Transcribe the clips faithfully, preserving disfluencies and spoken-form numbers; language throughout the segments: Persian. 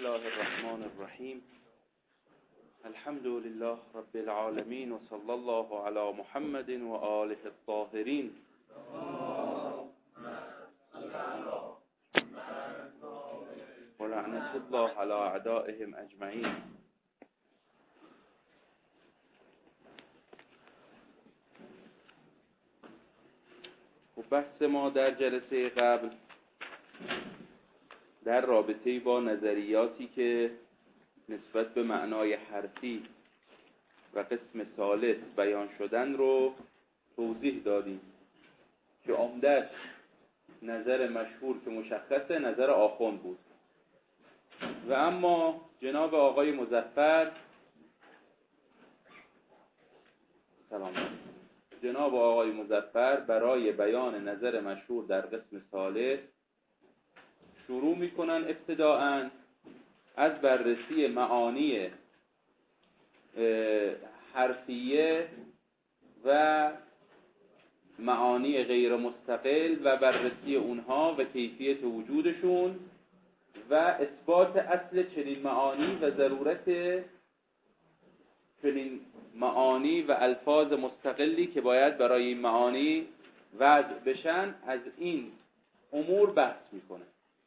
الله الرحمن الرحیم. الحمد لله رب العالمین و صلی الله علی محمد و آله الطاهرین. و لعنت الله علی اعدائهم اجمعین. و بحث ما در جلسه قبل در رابطه با نظریاتی که نسبت به معنای حرفی و قسم ثالث بیان شدن رو توضیح دادیم که عمده‌اش نظر مشهور که مشخصه نظر آخوند بود و اما جناب آقای مظفر سلام جناب آقای مظفر برای بیان نظر مشهور در قسم ثالث شروع میکنن ابتداءً از بررسی معانی حرفیه و معانی غیر مستقل و بررسی اونها و کیفیت وجودشون و اثبات اصل چنین معانی و ضرورت چنین معانی و الفاظ مستقلی که باید برای این معانی وضع بشن. از این امور بحث میکنه.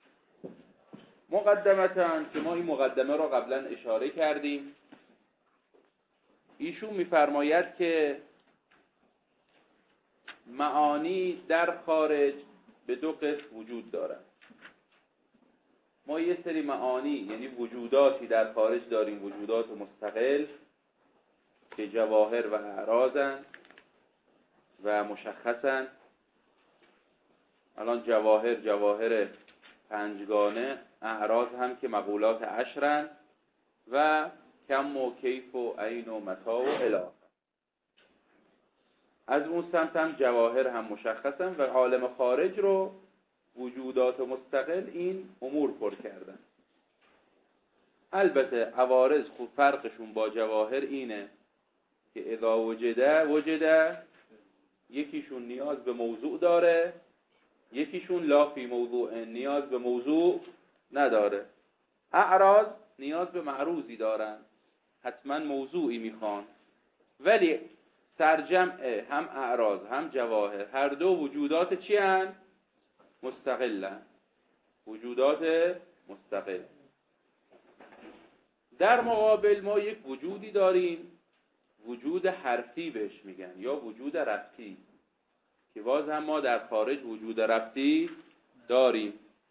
مقدمتاً که ما این مقدمه را قبلا اشاره کردیم، ایشون میفرماید که معانی در خارج به دو قسم وجود دارد. ما یه سری معانی یعنی وجوداتی در خارج داریم، وجودات مستقل که جواهر و اعراضن و مشخصن. الان جواهر جواهر پنجگانه، اعراض هم که مقولات عشرن و کم و کیف و عین و متاع و الی. از اون سمت هم جواهر هم مشخصن و عالم خارج رو وجودات مستقل این امور پر کردن. البته عوارض خوب فرقشون با جواهر اینه که اذا وجده وجده، یکیشون نیاز به موضوع داره، یکیشون لا فی موضوع، نیاز به موضوع نداره. اعراض نیاز به معروضی دارن، حتما موضوعی میخوان، ولی سرجمع هم اعراض هم جواهر هر دو وجودات چی هن؟ مستقلن، وجودات مستقل. در مقابل ما یک وجودی داریم، وجود حرفی بهش میگن یا وجود ربطی، که باز هم ما در خارج وجود ربطی داریم.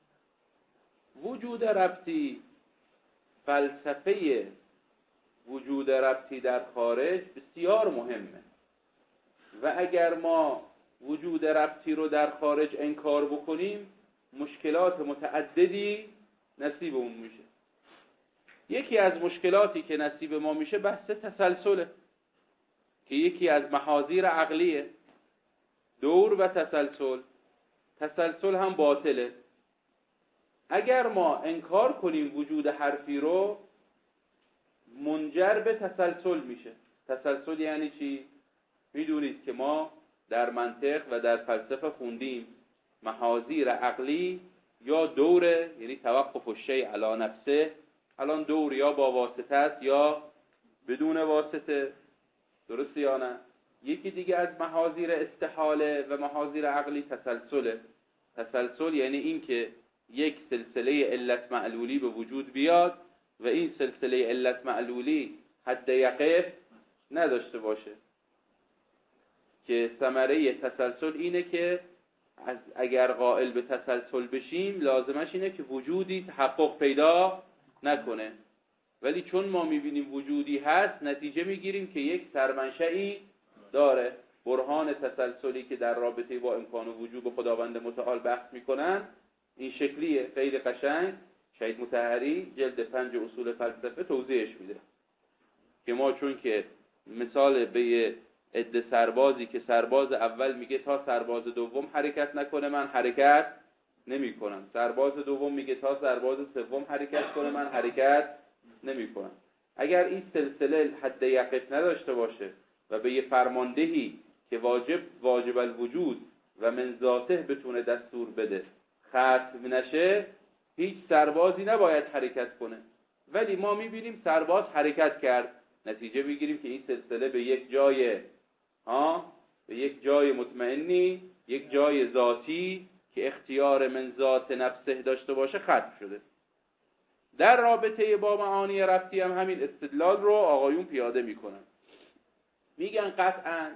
وجود ربطی، فلسفه وجود ربطی در خارج بسیار مهمه و اگر ما وجود ربطی رو در خارج انکار بکنیم مشکلات متعددی نصیبمون میشه. یکی از مشکلاتی که نصیب ما میشه بحث تسلسله که یکی از محاذیر عقلیه. دور و تسلسل، تسلسل هم باطله. اگر ما انکار کنیم وجود حرفی رو منجر به تسلسل میشه. تسلسل یعنی چی؟ میدونید که ما در منطق و در فلسفه خوندیم محاذیر عقلی یا دوره، یعنی توقف الشیء علی نفسه. الان دور یا با واسطه است یا بدون واسطه، درست یا نه؟ یکی دیگه از محاذیر استحاله و محاذیر عقلی تسلسله. تسلسل یعنی این که یک سلسله علت معلولی به وجود بیاد و این سلسله علت معلولی حد یقف نداشته باشه، که ثمره تسلسل اینه که از اگر قائل به تسلسل بشیم لازمش اینه که وجودی تحقق پیدا نکنه، ولی چون ما میبینیم وجودی هست نتیجه میگیریم که یک سرمنشئی داره. برهان تسلسلی که در رابطه با امکان وجود خداوند متعال بحث میکنن این شکلیه، خیلی قشنگ. شهید مطهری جلد پنج اصول فلسفه توضیحش میده که ما چون که مثال به یه عده سربازی که سرباز اول میگه تا سرباز دوم حرکت نکنه من حرکت نمی کنم، سرباز دوم میگه تا سرباز سوم حرکت کنه من حرکت نمی کنم. اگر این سلسله حد یقف نداشته باشه و به یه فرماندهی که واجب واجب الوجود و من ذاته بتونه دستور بده ختم نشه، هیچ سربازی نباید حرکت کنه. ولی ما میبینیم سرباز حرکت کرد، نتیجه میگیریم که این سلسله به یک جای ها به یک جای مطمئنی، یک جای ذاتی که اختیار من ذات نفسه داشته باشه ختم شده. در رابطه با معانی ربطی هم همین استدلال رو آقایون پیاده میکنن. میگن قطعاً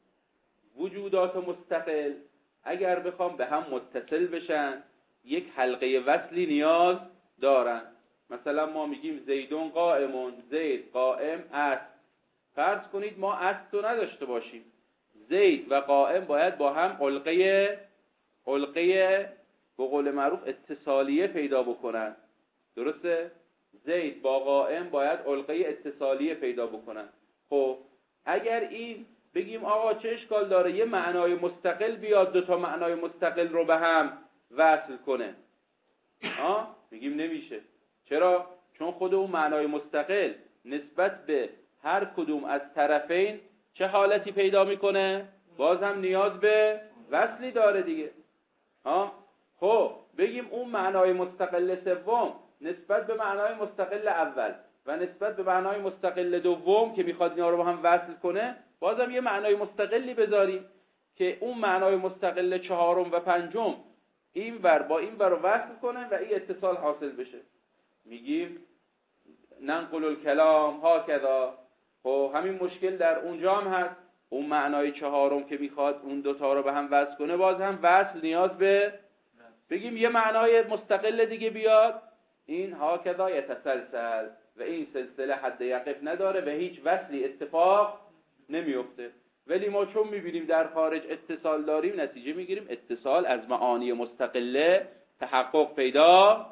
وجودات مستقل اگر بخوام به هم متصل بشن یک حلقه وصلی نیاز دارن. مثلا ما میگیم زیدون قائمون، زید قائم است. فرض کنید ما است رو نداشته باشیم، زید و قائم باید با هم حلقه حلقه به قول معروف اتصالیه پیدا بکنن. درسته؟ زید با قائم باید حلقه اتصالیه پیدا بکنن. خب اگر این بگیم آقا چه اشکال داره یه معنای مستقل بیاد دو تا معنای مستقل رو به هم وصل کنه؟ آه؟ میگیم نمیشه. چرا؟ چون خود اون معنای مستقل نسبت به هر کدوم از طرفین چه حالتی پیدا میکنه؟ باز هم نیاز به وصلی داره دیگه. ها؟ خب بگیم اون معنای مستقل سوم نسبت به معنای مستقل اول و نسبت به معنای مستقل دوم که میخواد اینا رو با هم وصل کنه، بازم یه معنای مستقلی بذاریم که اون معنای مستقل چهارم و پنجم این ور با این ور رو وصل کنه و این اتصال حاصل بشه. میگیم ننقل الکلام هاکذا. خب همین مشکل در اونجا هم هست. اون معنای چهارم که میخواد اون دوتا رو به هم وصل کنه باز هم وصل نیاز به بگیم یه معنای مستقل دیگه بیاد، این هاکذا یتسلسل و این سلسله حد یقف نداره و هیچ وصلی اتفاق نمیفته. ولی ما چون میبینیم در خارج اتصال داریم نتیجه میگیریم اتصال از معانی مستقله تحقق پیدا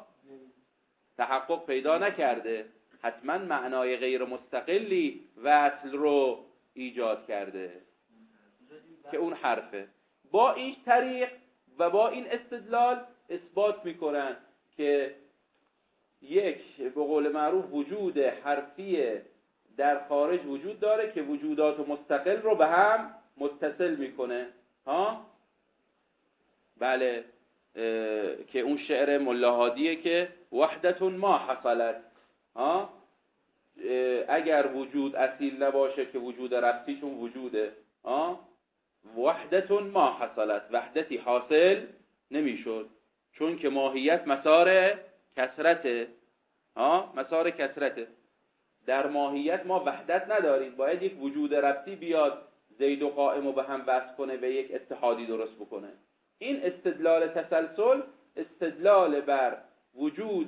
تحقق پیدا نکرده، حتما معنای غیر مستقلی وصل رو ایجاد کرده که اون حرفه. با این طریق و با این استدلال اثبات میکنن که یک به قول معروف وجود حرفی در خارج وجود داره که وجودات مستقل رو به هم متصل میکنه. ها بله، که اون شعر ملاحادیه که وحدتون ما حصلت. ها اگر وجود اصیل نباشه که وجود ربطیشون وجوده، ها وحدتون ما حصلت، وحدتی حاصل نمیشد چون که ماهیت مسار کثرته. ها مسار کثرته. در ماهیت ما وحدت نداریم، باید یک وجود ربطی بیاد زید و قائم رو به هم وصل کنه و یک اتحادی درست بکنه. این استدلال تسلسل استدلال بر وجود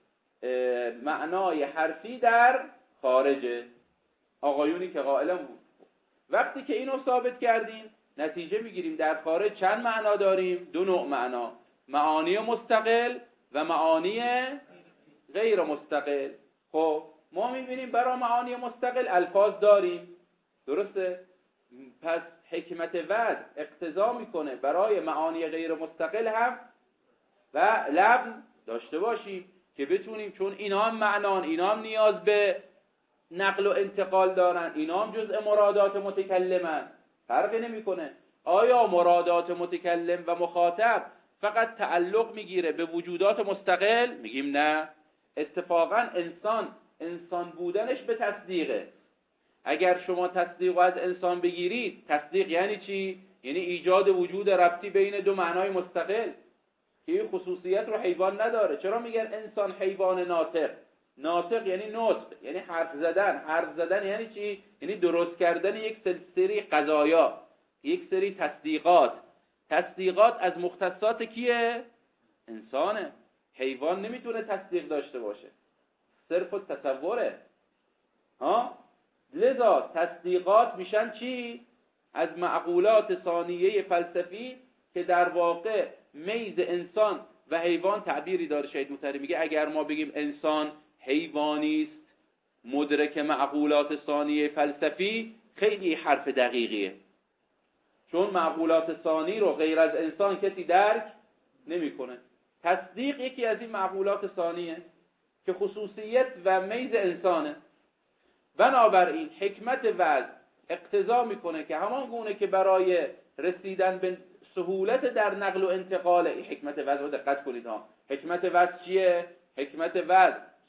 معنای حرفی در خارجه. آقایونی که قائلن بود وقتی که اینو ثابت کردیم نتیجه میگیریم در خارج چند معنا داریم؟ دو نوع معنا، معانی مستقل و معانی غیر مستقل. خب ما میبینیم برای معانی مستقل الفاظ داریم، درسته؟ پس حکمت وضع اقتضا میکنه برای معانی غیر مستقل هم و لفظ داشته باشیم که بتونیم، چون اینا هم معنان، اینا هم نیاز به نقل و انتقال دارن، اینا هم جزء مرادات متکلمن، فرقی نمیکنه. آیا مرادات متکلم و مخاطب فقط تعلق میگیره به وجودات مستقل؟ میگیم نه، اتفاقا انسان انسان بودنش به تصدیقه. اگر شما تصدیق از انسان بگیرید، تصدیق یعنی چی؟ یعنی ایجاد وجود ربطی بین دو معنای مستقل که این خصوصیت رو حیوان نداره. چرا میگن انسان حیوان ناطق؟ ناطق یعنی نطق، یعنی حرف زدن. حرف زدن یعنی چی؟ یعنی درست کردن یک سری قضایا، یک سری تصدیقات. تصدیقات از مختصات کیه؟ انسانه. حیوان نمیتونه تصدیق داشته باشه، صرف تصوره. ها لذا تصدیقات میشن چی؟ از معقولات ثانیه فلسفی که در واقع میز انسان و حیوان تعبیری داره. شهید مطهری میگه اگر ما بگیم انسان حیوانی است مدرک معقولات ثانیه فلسفی، خیلی حرف دقیقیه، چون معقولات ثانی رو غیر از انسان کسی درک نمیکنه. تصدیق یکی از این معقولات ثانیه که خصوصیت و میز انسانه. بنابراین حکمت وضع اقتضا میکنه که همان گونه که برای رسیدن به سهولت در نقل و انتقال، این حکمت وضع رو دقت کنید ها. حکمت وضع چیه؟ حکمت وضع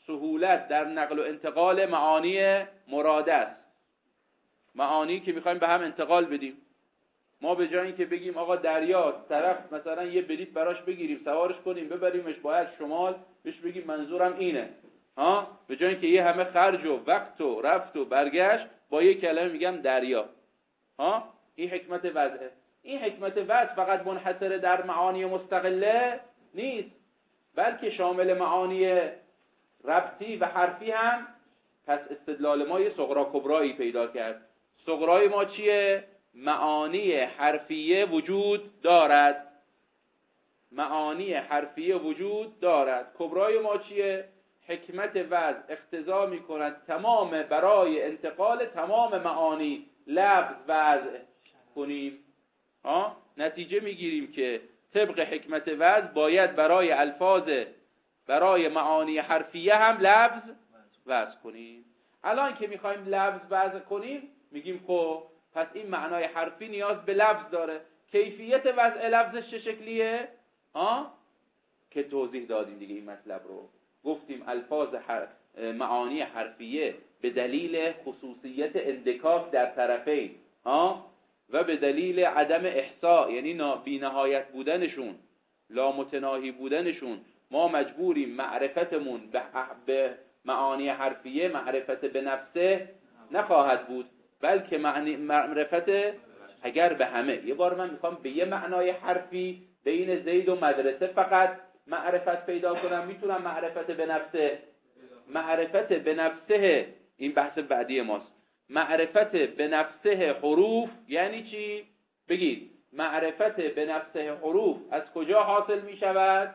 سهولت در نقل و انتقال معانی مراده است، معانی که میخوایم به هم انتقال بدیم. ما به جای اینکه بگیم آقا دریا طرف مثلا یه بلیط براش بگیریم سوارش کنیم ببریمش باید شمال، بهش بگیم منظورم اینه، ها، به جای اینکه یه همه خرج و وقت و رفت و برگشت با یه کلمه میگم دریا، ها، این حکمت وضعه. این حکمت وضع فقط منحصر در معانی مستقله نیست، بلکه شامل معانی ربطی و حرفی هم. پس استدلال ما یه صغرا کبرایی پیدا کرد. صغرای ما چیه؟ معانی حرفیه وجود دارد، معانی حرفیه وجود دارد. کبرای ما چیه؟ حکمت وضع اقتضا می کند تمام برای انتقال تمام معانی لفظ وضع کنیم. ها؟ نتیجه میگیریم که طبق حکمت وضع باید برای الفاظ برای معانی حرفیه هم لفظ وضع کنیم. الان که میخوایم لفظ وضع کنیم میگیم خب پس این معنای حرفی نیاز به لفظ داره. کیفیت وضع لفظش چه شکلیه؟ ها؟ که توضیح دادیم دیگه این مطلب رو. گفتیم الفاظ حرف معانی حرفیه به دلیل خصوصیت اندکاک در طرفین، ها، و به دلیل عدم احصاء یعنی بی‌نهایت بودنشون، لامتناهی بودنشون، ما مجبوریم معرفتمون به معانی حرفیه معرفت به نفسه نخواهد بود، بلکه معنی معرفت اگر به همه. یه بار من میخوام به یه معنای حرفی بین زید و مدرسه فقط معرفت پیدا کنم، میتونم معرفت به نفسه معرفت به نفسه این بحث بعدی ماست. معرفت به نفسه حروف یعنی چی؟ بگید. معرفت به نفسه حروف از کجا حاصل می شود؟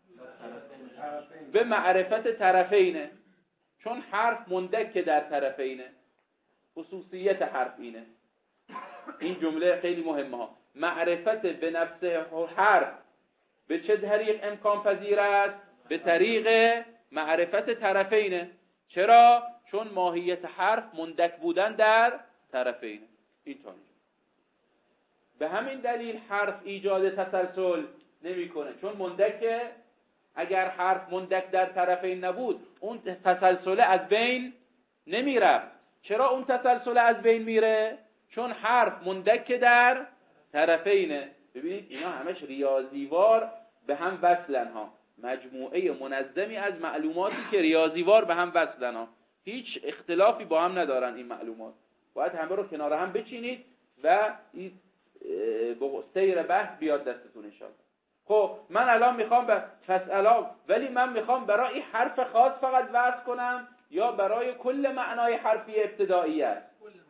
به معرفت طرفینه، چون حرف مندک در طرفینه، خصوصیت حرف اینه. این جمله خیلی مهمه ها. معرفت به نفسه حرف به چه طریق امکان پذیر است؟ به طریق معرفت طرفینه. چرا؟ چون ماهیت حرف مندک بودن در طرفینه. این تا اینجا. به همین دلیل حرف ایجاد تسلسل نمیکنه، چون مندکه. اگر حرف مندک در طرفین نبود اون تسلسل از بین نمیرفت. چرا اون تسلسل از بین میره؟ چون حرف مندک در طرفینه. ببینید اینا همش ریاضیوار به هم وصلن ها، مجموعه منظمی از معلوماتی که ریاضیوار به هم وصلن ها، هیچ اختلافی با هم ندارن این معلومات. باید همه رو کنار هم بچینید و این به سیر بحث بیاد دستتون انشاءالله. خب من الان میخوام به فسئلا، ولی من میخوام برای این حرف خاص فقط وضع کنم یا برای کل معنای حرفی ابتدایی است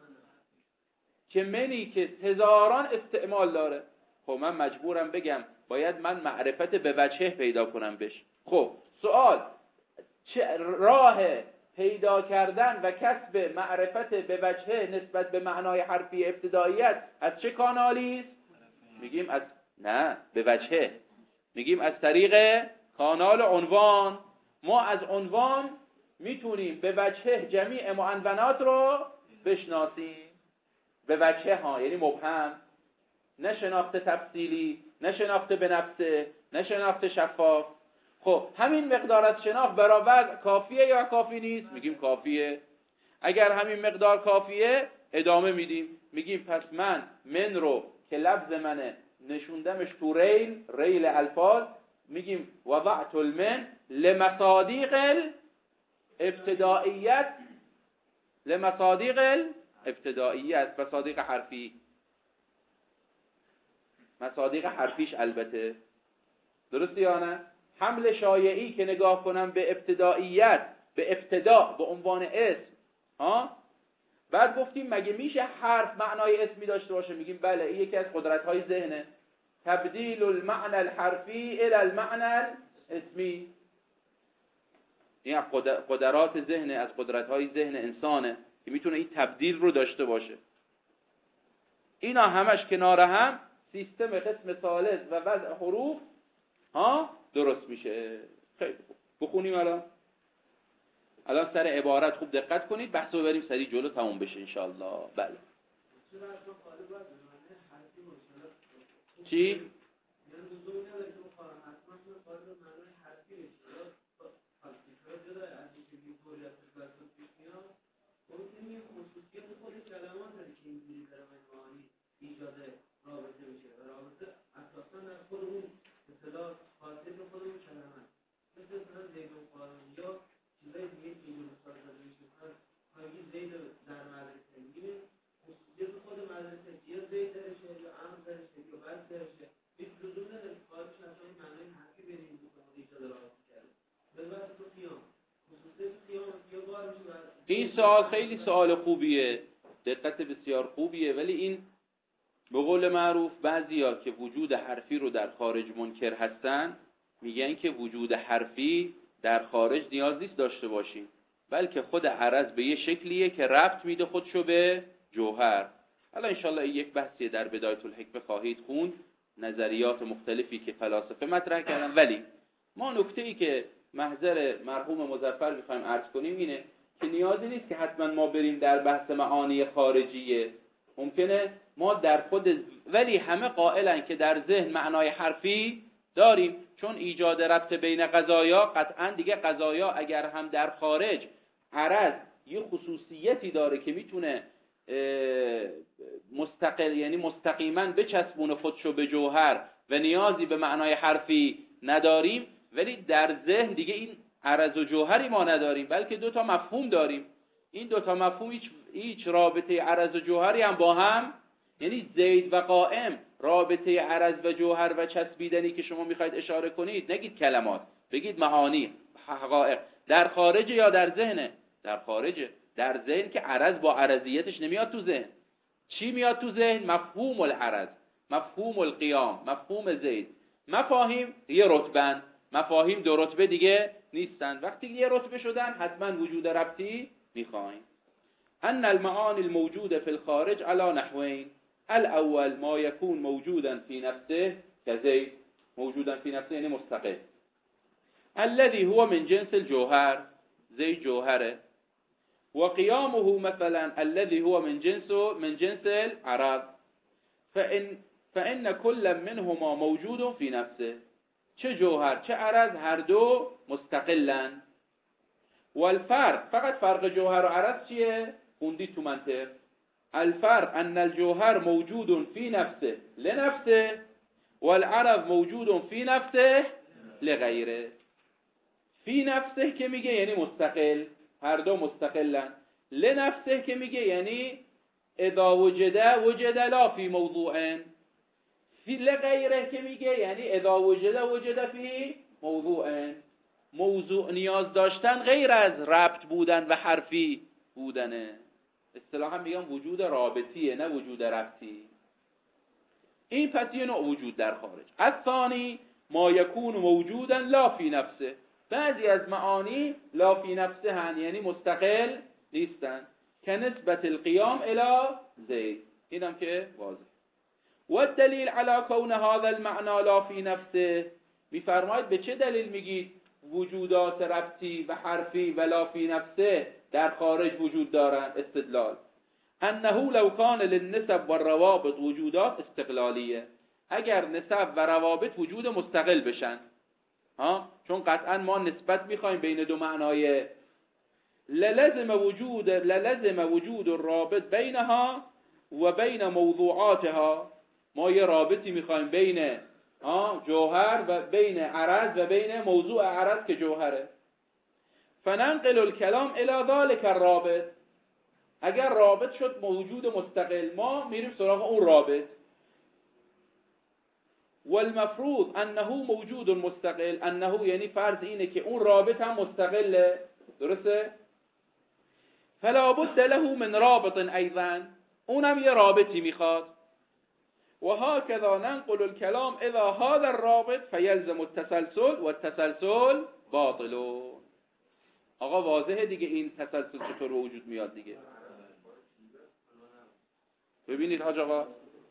که منی که هزاران استعمال داره؟ خب من مجبورم بگم باید من معرفت به وجهه پیدا کنم بش. خب سوال، چه راه پیدا کردن و کسب معرفت به وجهه نسبت به معنای حرفی ابتداییت از چه کانالی است؟ میگیم از نه به وجهه، میگیم از طریق کانال عنوان. ما از عنوان میتونیم به وجهه جمیع معنونات رو بشناسیم. به وجهه ها یعنی مبهم، نه شناخت تفصیلی، نه شناخت به نفسه، نه شناخت شفاف. خب همین مقدار از شناخت برای وضع کافیه یا کافی نیست؟ میگیم کافیه. اگر همین مقدار کافیه ادامه میدیم، میگیم پس من من رو که لفظ منه نشوندمش تو ریل ریل الفاظ، میگیم وضعت المن لمصادیق الابتدائیت، لمصادیق الابتدائیت، مصادیق حرفی، مصادیق حرفیش البته، درسته یا نه؟ حمل شایعی که نگاه کنم به ابتدائیت، به ابتدا به عنوان اسم، ها، بعد گفتیم مگه میشه حرف معنای اسمی داشته باشه؟ میگیم بله، این یکی از قدرت‌های ذهنه، تبدیل المعنى الحرفی الى المعنى الاسمی. این قدرات ذهن، از قدرت‌های ذهن انسانه که میتونه این تبدیل رو داشته باشه. اینا همش کنار هم سیستم قسم ثالث و وضع حروف ها درست میشه. خیلی خوب بخونیم الان. الان سر عبارت خوب دقت کنید، بحث رو بریم سریع جلو تموم بشه انشاءالله. بله. چی؟ یا چیزای دیگه که اینو مثال زده میشه مثلا همین زید در مدرسه میگه خصوصیت خود مدرسه یا زید درشه یا امر درشه یا بس درشه هیچ لزوم نداره خارج اصلا این معنای حرفی بین این دو تا ایجاد رابطه کرده البته تو قیام خصوصیت قیام یا بار میشه. این سوال خیلی سوال خوبیه، دقت بسیار خوبیه، ولی این به قول معروف بعضیا که وجود حرفی رو در خارج منکر هستن میگن که وجود حرفی در خارج نیاز نیست داشته باشیم، بلکه خود عرض به یه شکلیه که ربط میده خودشو به جوهر. حالا انشالله یک بحثی در بدایت الحکمه خواهید خوند، نظریات مختلفی که فلاسفه مطرح کردن، ولی ما نکته‌ای که محضر مرحوم مظفر میخوایم عرض کنیم اینه که نیازی نیست که حتما ما بریم در بحث معانی خارجیه. ممکنه ما در خود، ولی همه قائلن که در ذهن معنای حرفی داریم، چون ایجاد ربط بین قضایا قطعا دیگه قضایا اگر هم در خارج عرض یه خصوصیتی داره که میتونه مستقل یعنی مستقیما بچسبونه خودشو به جوهر و نیازی به معنای حرفی نداریم، ولی در ذهن دیگه این عرض و جوهری ما نداریم، بلکه دو تا مفهوم داریم. این دو تا مفهوم هیچ هیچ رابطه عرض و جوهری هم با هم، یعنی زید و قائم رابطه عرض و جوهر و چسبیدنی که شما میخواید اشاره کنید، نگید کلمات، بگید معانی حقایق، در خارج یا در ذهنه؟ در خارجه. در ذهن که عرض با عرضیتش نمیاد تو ذهن. چی میاد تو ذهن؟ مفهوم العرض، مفهوم القیام، مفهوم زید. مفاهیم یه رتبن، مفاهیم دو رتبه دیگه نیستن. وقتی یه رتبه شدن حتما وجود ربطی میخوایم. ان المعانی الموجوده في الخارج على نحوين، الاول ما يكون موجودا في نفسه كزيد، موجودا في نفسه یعنی مستقل، الذي هو من جنس الجوهر، زيد جوهره، وقيامه مثلا الذي هو من جنسه من جنس العرض، فإن فإن كل منهما موجود في نفسه، چه جوهر چه عرض هر دو مستقلن. والفرق، فقط فرق جوهر و عرض چیه؟ خوندی تو منطق. الفرق ان الجوهر موجود في نفسه لنفسه والعرض موجود في نفسه لغیره. فی نفسه که میگه یعنی مستقل، هر دو مستقلن. لنفسه که میگه یعنی اذا وجد وجد لا فی موضوع. فی لغیره که میگه یعنی اذا وجد وجد فی موضوع. موضوع نیاز داشتن غیر از ربط بودن و حرفی بودنه. اصطلاحا میگم وجود رابطیه نه وجود ربطی. این پس یه نوع وجود در خارج. الثانی ما یکون موجودا لا فی نفسه، بعضی از معانی لا فی نفسه هن یعنی مستقل نیستن، که نسبت القیام الی زید. اینم که واضح. و الدلیل علی کون هذا المعنى لا فی نفسه، میفرماید به چه دلیل میگید وجودات ربطی و حرفی و لا فی نفسه در خارج وجود دارن؟ استدلال انه لو کان للنسب والروابط وجودات استقلالیه، اگر نسب و روابط وجود مستقل بشن، ها، چون قطعا ما نسبت میخوایم بین دو معنای، للزم وجود للزم وجود الرابط بینها و بین موضوعاتها، ما یه رابطی میخوایم بین ها جوهر و بین عرض و بین موضوع عرض که جوهره. فننقل الكلام الى ذلك الرابط، اگر رابط شد موجود مستقل ما میریم سراغ اون رابط. والمفروض انه موجود مستقل، انه یعنی فرض اینه که اون رابط هم مستقله، درسته؟ فلا بد له من رابط ایضا، اونم یه رابطی میخواد. و هكذا ننقل الكلام الى هذا الرابط فيلزم التسلسل والتسلسل باطل. آقا واضحه دیگه این تسلسل چطور به وجود میاد دیگه. ببینید حاج آقا،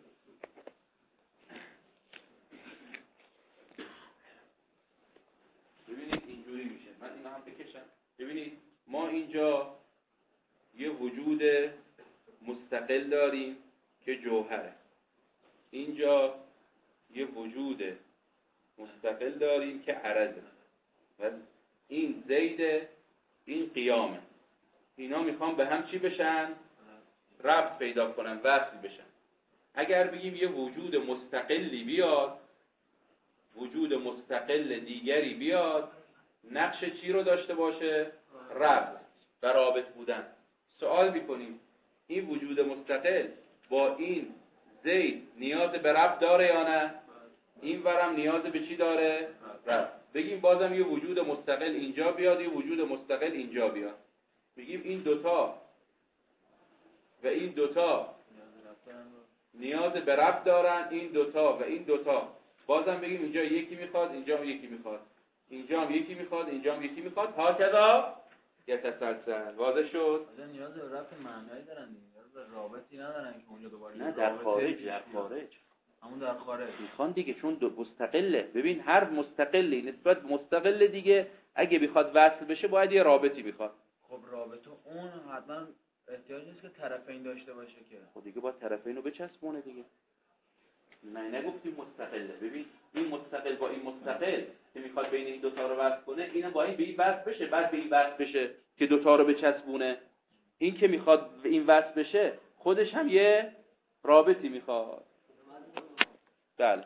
ببینید اینجوری میشه، من اینا هم بکشم. ببینید ما اینجا یه وجود مستقل داریم که جوهره، اینجا یه وجود مستقل داریم که عرضه، و این زیده، این قیامه. اینا میخوام به هم چی بشن؟ ربط پیدا کنن، وصل بشن. اگر بگیم یه وجود مستقلی بیاد، وجود مستقل دیگری بیاد، نقش چی رو داشته باشه؟ ربط و رابط بودن. سوال میکنیم این وجود مستقل با این زید نیاز به ربط داره یا نه؟ این ورم نیاز به چی داره؟ ربط. بگیم بازم یه وجود مستقل اینجا بیاد، یه وجود مستقل اینجا بیاد. بگیم این دوتا و این دوتا نیاز به ربط دارن، این دوتا و این دوتا. بازم بگیم اینجا یکی میخواد، اینجا هم یکی میخواد، اینجا هم یکی میخواد، اینجا هم یکی میخواد، ها کذا یتسلسل. واضح شد؟ نیاز به ربط معنایی دارن، نیاز به رابطی ندارن که اونجا دوباره نه در خارج، در خارج همون در خارج میخوان دیگه، چون دو مستقله. ببین هر مستقلی نسبت مستقل دیگه اگه بخواد وصل بشه باید یه رابطی بخواد. خب رابطه اون حتما احتیاج نیست که طرفین داشته باشه که. خب دیگه با طرفین رو بچسبونه دیگه. نه نگفتیم مستقله. ببین این مستقل با این مستقل که میخواد بین این دوتا رو وصل کنه، اینم با این به این وصل بشه، بعد به این وصل بشه که دوتا رو بچسبونه. این که میخواد این وصل بشه خودش هم یه رابطی میخواد. بله.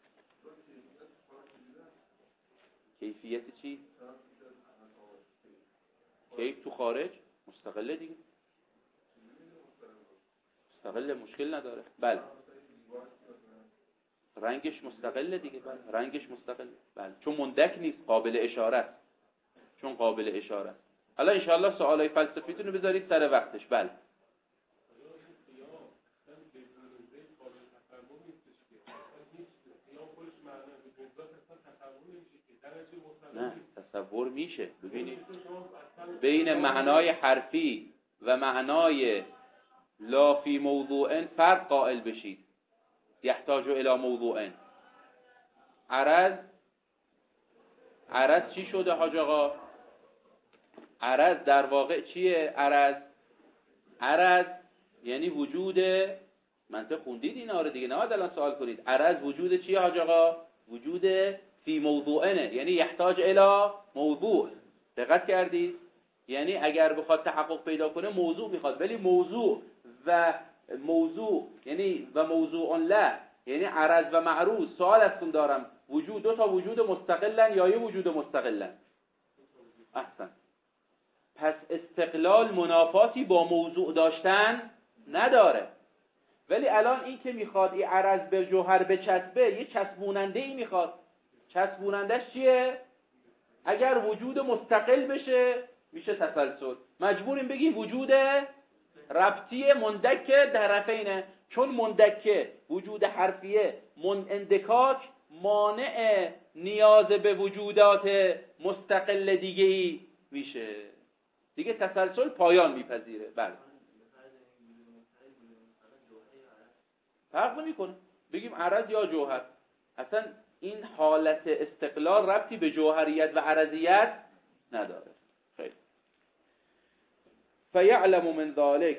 کیفیت چی؟ کیف تو خارج مستقله دیگه، مستقل مشکل نداره. بله. رنگش مستقله دیگه. بله. رنگش مستقله. بله. چون مندک نیست، قابل اشاره است. چون قابل اشاره است. حالا ان شاء الله سوالای فلسفیتون رو بذارید سر وقتش. بله. نه تصور میشه. ببینید بین معنای حرفی و معنای لا فی موضوع فرق قائل بشید. یحتاج الی موضوع. عرض عرض چی شده حاج آقا؟ عرض در واقع چیه؟ عرض عرض یعنی وجود، منطق خوندید اینا رو دیگه، نه الان سوال کنید. عرض وجود چیه حاج آقا؟ وجود فی موضوعنه، یعنی یحتاج الی موضوع. دقت کردید؟ یعنی اگر بخواد تحقق پیدا کنه موضوع میخواد، ولی موضوع و موضوع یعنی و موضوع له، یعنی عرض و معروض. سوال ازتون دارم، وجود دو تا وجود مستقلن یا یه وجود مستقلن؟ احسن. پس استقلال منافاتی با موضوع داشتن نداره. ولی الان این که میخواد این عرض به جوهر بچسبه، یه چسبوننده ای میخواد. چسبونندش چیه؟ اگر وجود مستقل بشه میشه تسلسل. مجبوریم بگیم وجود ربطی مندک طرفینه، چون مندک وجود حرفیه من اندکاک مانع نیاز به وجودات مستقل دیگه‌ای میشه دیگه، تسلسل پایان میپذیره. بله. فرق نمیکنه بگیم عرض یا جوهر، اصلا این حالت استقلال ربطی به جوهریت و عرضیت نداره. خیلی. فیعلم من ذالک،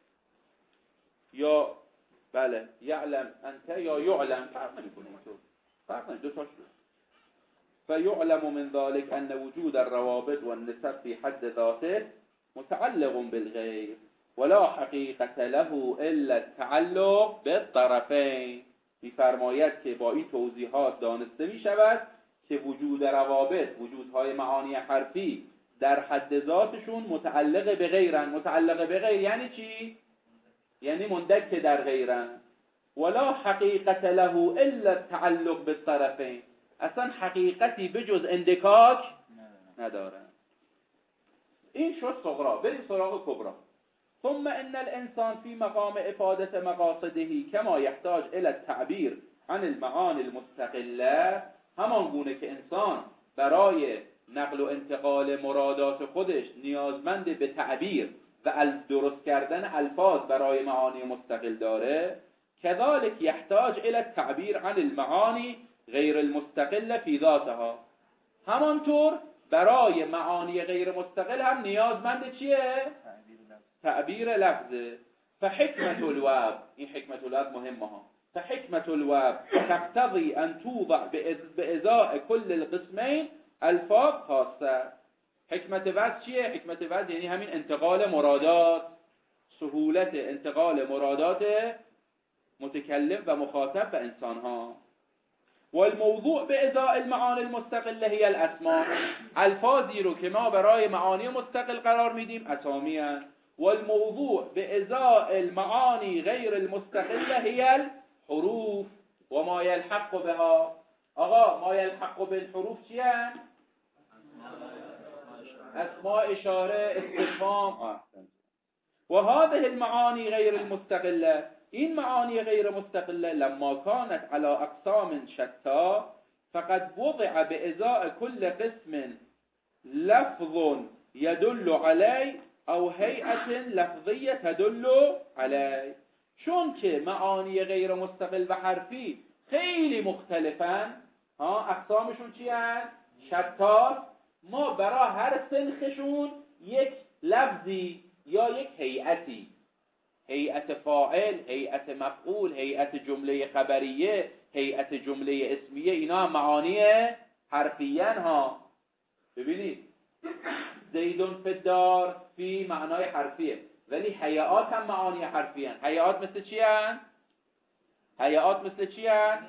یا بله یعلم انت یا یعلم، فرق نمیکنه اینطور، فرق نمیکنه، دو تاش دو. فیعلم من ذالک ان وجود الروابط والنسب في حد ذاته متعلق بالغیر ولا حقیقت له الا التعلق بالطرفین. می‌فرماید که با این توضیحات دانسته می شود که وجود روابط، وجودهای معانی حرفی در حد ذاتشون متعلق به غیرن. متعلق به غیر یعنی چی؟ یعنی مندک در غیرن. ولا حقیقت له الا التعلق بالطرفین، اصلا حقیقتی بجز اندکاک ندارن. این شد صغرا. بریم سراغ کبرا. ثم ان الانسان في مقام افاده مقاصده كما يحتاج الى التعبير عن المعاني المستقله، همان گونه که انسان برای نقل و انتقال مرادات خودش نیازمند به تعبیر و درست کردن الفاظ برای معانی مستقل داره، كذلك يحتاج الى التعبير عن المعاني غیر المستقله في ذاتها، همانطور برای معانی غیر مستقل هم نیازمند چیه؟ تعبیر لفظه. فحکمت الواب، این حکمت الواب مهمه ها. فحکمت الواب تقتضی ان توضع بازاء كل القسمین الفاظ خاصه. حکمت وضع چیه؟ حکمت وضع یعنی همین انتقال مرادات، سهولت انتقال مرادات متکلم و مخاطب و انسان ها. والموضوع به ازاء المعانی المستقله هی الاسماء، الفاظی رو که ما برای معانی مستقل قرار میدیم اسامی هستند. والموضوع به ازاء المعانی غیر المستقله هی الحروف و ما یلحق بها. آقا ما یلحق بالحروف چی هست؟ اسماء، اشاره، استفهام. و هذه المعانی غیر المستقله، این معانی غیر مستقله لما كانت على اقسام شتا فقد وضع بازاء كل قسم لفظ يدل عليه او هيئه لفظيه تدل عليه. چون که معانی غیر مستقل و حرفی خیلی مختلفن، ها اقسامشون چی هست؟ شتا، ما برای هر سنخشون یک لفظی یا یک هیئتی، هیئت فاعل، هیئت مفعول، هیئت جمله خبریه، هیئت جمله اسمیه، اینا هم معانی حرفیان ها. ببینید زیدون فی الدار فی معنای حرفیه، ولی هیئات هم معانی حرفیان. هیئات مثل چی هستند؟ هیئات مثل چی هستند؟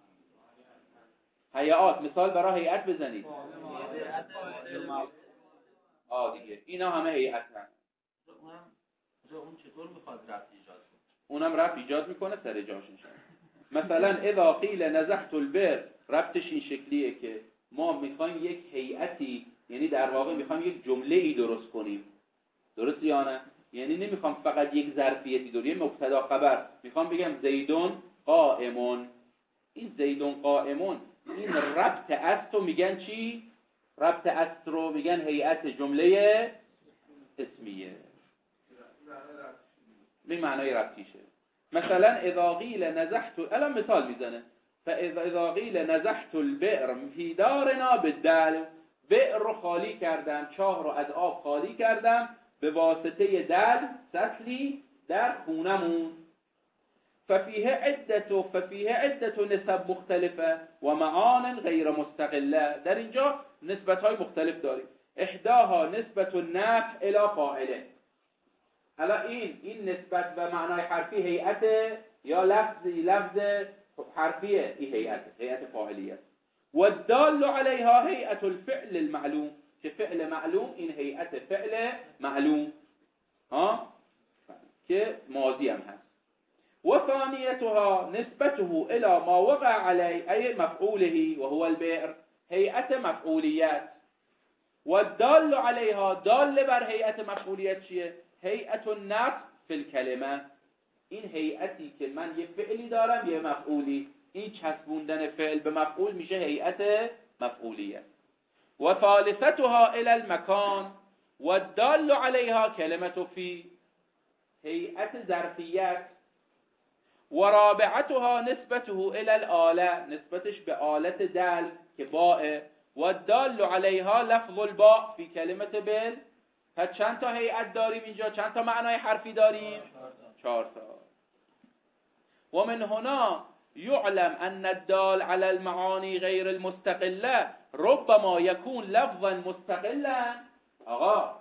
هیئات مثال برای هیئت بزنید. آه دیگه اینا همه هیئت هست. اون چطور میخواد رفت ایجاد کنه؟ اونم رفت ایجاد میکنه سر جاش انشاءالله. مثلا اذا قیل نزحت البر، ربطش این شکلیه که ما میخوایم یک هیئتی، یعنی در واقع میخوایم یک جمله ای درست کنیم. درست یا نه؟ یعنی نمیخوام فقط یک ظرفیتی درست، یه مبتدا خبر میخوام بگم زیدون قائمون. این زیدون قائمون این ربط است رو میگن چی؟ ربط است رو میگن هیئت جمله اسمیه. به معنای ربطیشه. مثلا اذا قیل نزحت، الان مثال میزنه، فاذا قیل نزحت البئر فی دارنا بالدلو، بئر رو خالی کردم، چاه رو از آب خالی کردم به واسطه دلو، سطلی در خونمون. ففیه عدت و ففیه عدت و نسب مختلفه و معان غیر مستقله. در اینجا نسبت های مختلف داریم. احداها نسبت النفع الی فاعله. حالا این این نسبت و معنای حرفی هیئت یا لفظی لفظ حرفیه، این هیئت هیئت فاعلیه. و الدال علیها هیئت الفعل المعلوم، که فعل معلوم این هیئت فعل معلوم ها که ماضی هم هست. و ثانیتها نسبته الى ما وقع علی ای مفعوله و هو البئر، هیئت مفعولیت. و الدال علیها، دال بر هیئت مفعولیت چیه؟ هیئت النفع فی الکلمه، این هیئتی که من یه فعلی دارم یه مفعولی، این چسبوندن فعل به مفعول میشه هیئت مفعولیه. و ثالثتها الی المکان و الدال علیها کلمه فی، هیئت ظرفیت. و رابعتها نسبته الی الاله، نسبتش به آلت دل که باء. و الدال علیها لفظ الباء فی کلمه بل. پس چند تا هیئت داریم اینجا؟ چند تا معنای حرفی داریم؟ چهار تا. و من هنا يعلم ان الدال على المعانی غیر المستقله ربما يكون لفظا مستقلا. آقا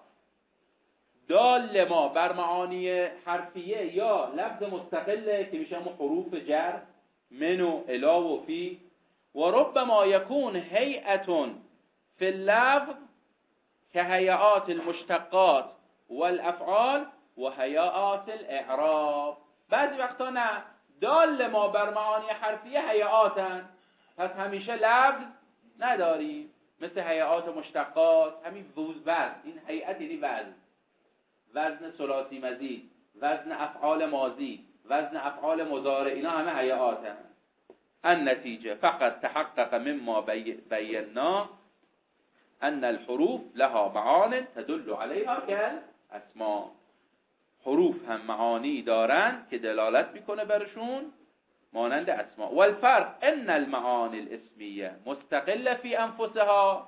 دال ما بر معانی حرفیه یا لفظ مستقله که میشه همون حروف جر من و الا و فی. و ربما يكون هیئة فی اللفظ که هیئات المشتقات والافعال و هیئات الاعراب. بعضی وقتا نه، دال ما بر معانی حرفیه هیئاتن، پس همیشه لفظ نداریم، مثل هیئات مشتقات، همین وزن، این هیئت یعنی وزن، وزن ثلاثی مزید، وزن افعال ماضی، وزن افعال مضارع، اینا همه هیئاتن. النتیجه فقط تحقق مما بینا ان الحروف لها معان تدل علیها كالاسماء، حروف هم معانی دارن که دلالت میکنه برشون مانند اسماء. والفرق ان المعانی الاسمیه مستقله فی انفسها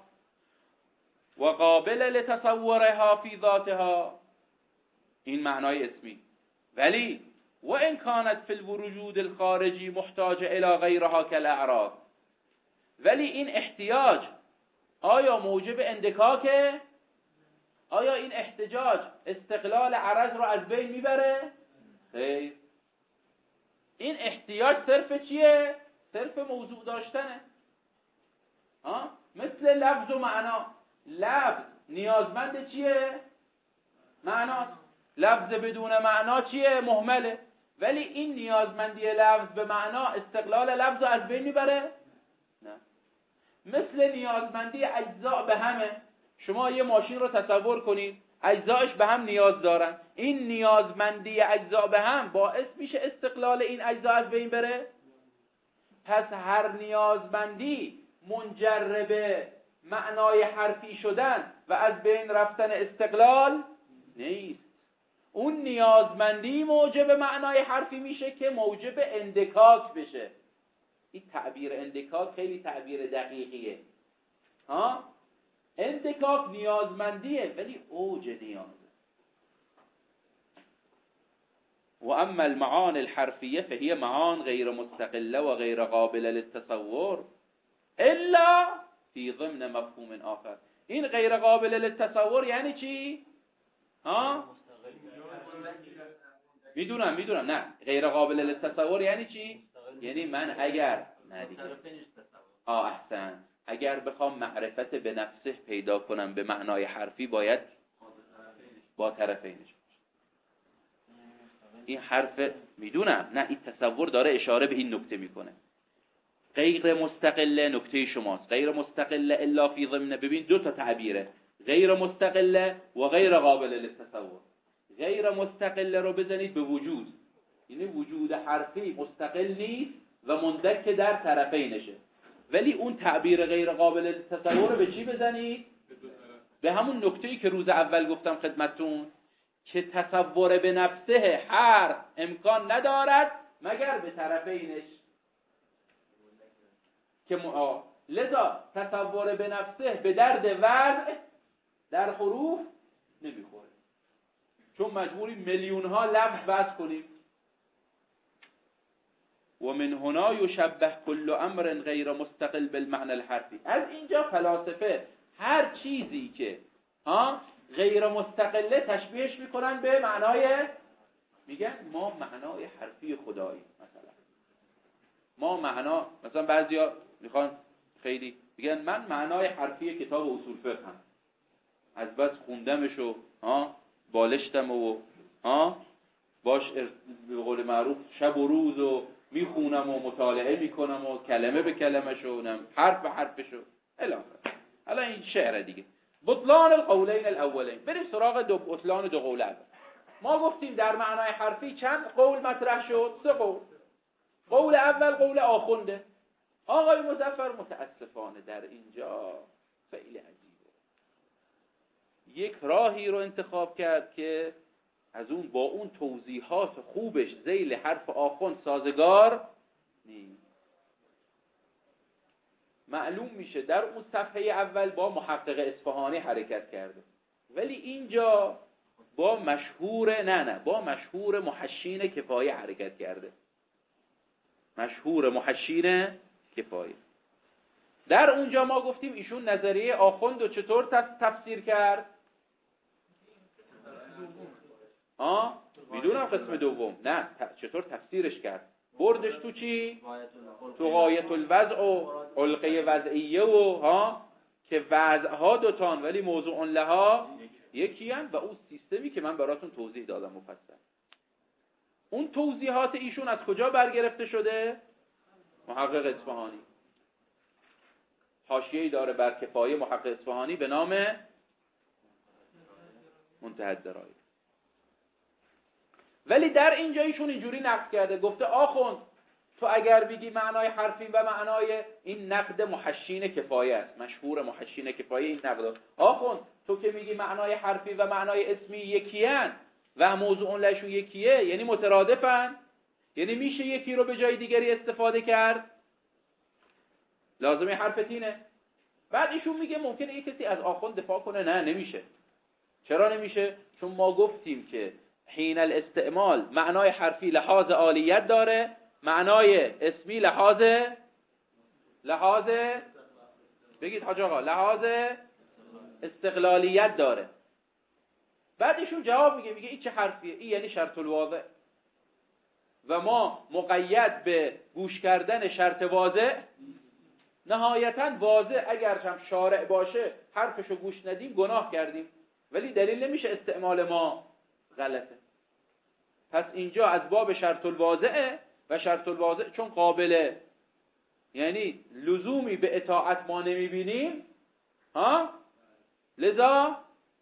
و قابل لتصورها فی ذاتها، این معنای اسمی. ولی و ان كانت فی الوجود الخارجی محتاج الى غیرها كالاعراض، ولی این احتیاج آیا موجب اندکاکه؟ آیا این احتجاج استقلال عرض رو از بین میبره؟ خیر. این احتیاج صرف چیه؟ صرف موضوع داشتنه. ها؟ مثل لفظ و معنا. لفظ نیازمند چیه؟ معناست. لفظ بدون معنا چیه؟ مهمله. ولی این نیازمندی لفظ به معنا استقلال لفظ رو از بین میبره؟ نه. مثل نیازمندی اجزا به همه. شما یه ماشین رو تصور کنید، اجزایش به هم نیاز دارن. این نیازمندی اجزا به هم باعث میشه استقلال این اجزا از بین بره؟ پس هر نیازمندی منجر به معنای حرفی شدن و از بین رفتن استقلال نیست. اون نیازمندی موجب معنای حرفی میشه که موجب اندکاک بشه. این تعبیر اندکاک خیلی تعبیر دقیقیه. ها؟ اندکاک نیازمندیه ولی اوج نیازه. و اما المعان الحرفیه فهي معان غیر مستقله و غیر قابل للتصور الا فی ضمن مفهوم آخر. این غیر قابل للتصور یعنی چی؟ ها؟ میدونم میدونم نه غیر قابل للتصور یعنی چی؟ یعنی من اگر نه دیگه آه احسن اگر بخوام معرفت به نفسه پیدا کنم به معنای حرفی باید با طرفینش باشه. این حرف میدونم نه این تصور داره اشاره به این نکته میکنه. غیر مستقله نکته شماست. غیر مستقله الا فی ضمن. ببین دو تا تعبیره، غیر مستقله و غیر قابل للتصور. غیر مستقله رو بزنید به وجود، یعنی وجود حرفی مستقل نیست و مندک در طرفینشه. ولی اون تعبیر غیر قابل للتصور رو به چی بزنید؟ به همون نکته‌ای که روز اول گفتم خدمتتون که تصور به نفسه هر امکان ندارد مگر به طرفینش که م... لذا تصور به نفسه به درد وضع در حروف نمیخوره، چون مجبوری میلیون ها لفظ بس کنیم. و من هنا یشبه کل امر غیر مستقل بالمعنى الحرفی. از اینجا فلاسفه هر چیزی که ها غیر مستقله تشبیهش میکنن به معنای، میگن ما معنای حرفی خدایی. مثلا ما معنا، مثلا بعضیا میخوان خیلی میگن من معنای حرفی کتاب اصول فقه هم از بس خوندمشو ها بالشتم و ها باش به قول معروف شب و روز و میخونم و مطالعه میکنم و کلمه به کلمه شونم حرف به حرفشو الاخر. الان این شعره دیگه. بطلان القولین الاولین. بریم سراغ دو بطلان دو قول اول. ما گفتیم در معنای حرفی چند قول مطرح شد؟ سه قول. قول اول قول آخونده. آقای مظفر متاسفانه در اینجا خیلی عجیبه، یک راهی رو انتخاب کرد که از اون با اون توضیحات خوبش ذیل حرف آخوند سازگار نیست. معلوم میشه در اون صفحه اول با محقق اصفهانی حرکت کرده، ولی اینجا با مشهور نه نه با مشهور محشین کفایه حرکت کرده. مشهور محشین کفایه. در اونجا ما گفتیم ایشون نظریه آخوند رو چطور تفسیر کرد؟ آه میدونم قسم دوم نه چطور تفسیرش کرد. بردش تو چی؟ تو غایت الوضع و علقه وضعیه و ها که وضعها دوتان ولی موضوع لها یکی هم و اون سیستمی که من براتون توضیح دادم مفصل. اون توضیحات ایشون از کجا برگرفته شده؟ محقق اصفهانی. حاشیه‌ای داره بر کفایه محقق اصفهانی به نام منتهی الدرایب. ولی در اینجا ایشون اینجوری نقد کرده، گفته آخوند تو اگر بگی معنای حرفی و معنای این نقد محشین کفایه است، مشهور محشین کفایه این نقد. آخوند تو که میگی معنای حرفی و معنای اسمی یکیان و موضوع لهشون یکیه، یعنی مترادفن، یعنی میشه یکی رو به جای دیگری استفاده کرد، لازمه حرف تینه. بعد ایشون میگه ممکنه یک کسی از آخوند دفاع کنه، نه نمیشه. چرا نمیشه؟ چون ما گفتیم که حین الاستعمال معنای حرفی لحاظ عالیت داره، معنای اسمی لحاظ لحاظ بگید حاج آقا لحاظ استقلالیت داره. بعد ایشون جواب میگه، میگه این چه حرفیه؟ این یعنی شرط الواضع. و ما مقید به گوش کردن شرط واضح، نهایتاً واضح اگر هم شارع باشه حرفشو گوش ندیم گناه کردیم، ولی دلیل نمیشه استعمال ما غلطه. پس اینجا از باب شرط الواضحه و شرط الواضح چون قابله، یعنی لزومی به اطاعت ما نمیبینیم، ها، لذا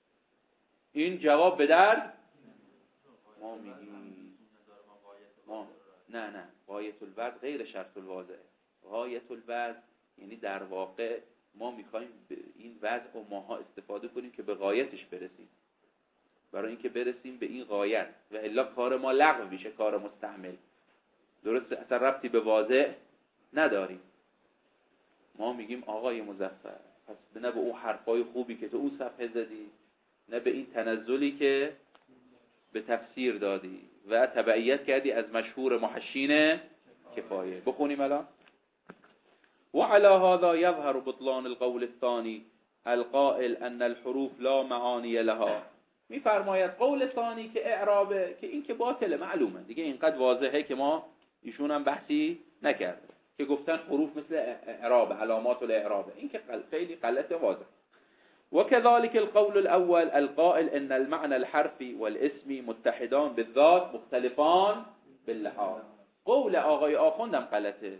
این جواب به درد ما میگیم ما نه نه غایت الوضع غیر شرط الواضحه. غایت الوضع یعنی در واقع ما میخوایم به این وضع و ماها استفاده کنیم که به غایتش برسیم، برای اینکه برسیم به این غایت، و الا کار ما لغو میشه، کار مستعمل. درسته؟ اصلا ربطی به واضح نداریم. ما میگیم آقای مظفر، پس نه به اون حرفای خوبی که تو اون صفحه زدی، نه به این تنزلی که به تفسیر دادی و تبعیت کردی از مشهور محشین کفایه. بخونیم الان. وعلى هذا يظهر بطلان القول الثاني القائل ان الحروف لا معانی لها. میفرماید قول ثانی که اعرابه، که این که باطله، معلومه دیگه، اینقدر واضحه که ما ایشون هم بحثی نکرده که گفتن حروف مثل اعراب، علامات الاعرابه، این که خیلی غلط واضح. وكذلك القول الاول القائل ان المعنى الحرفي والاسمي متحدان بالذات مختلفان باللحاظ. قول آقای آخوندم غلطه.